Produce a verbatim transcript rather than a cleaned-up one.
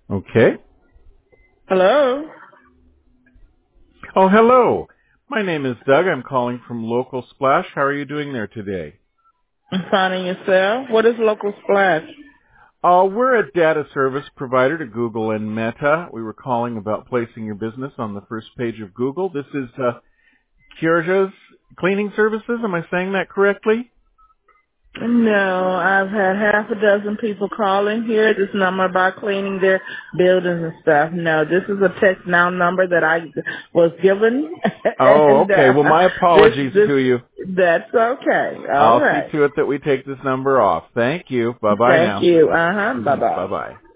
Okay. Hello. Oh, hello. My name is Doug. I'm calling from Local Splash. How are you doing there today? I'm finding yourself. What is Local Splash? Uh, we're a data service provider to Google and Meta. We were calling about placing your business on the first page of Google. This is uh, Kierja's Cleaning Services. Am I saying that correctly? No, I've had half a dozen people calling here. This number about cleaning their buildings and stuff. No, this is a text now number that I was given, Oh, and okay. Well, uh, my this apologies this to you. that's okay. All I'll see right. to it that we take this number off. Thank you. Bye-bye Thank now. you. Uh huh. Bye hmm bye. Bye-bye.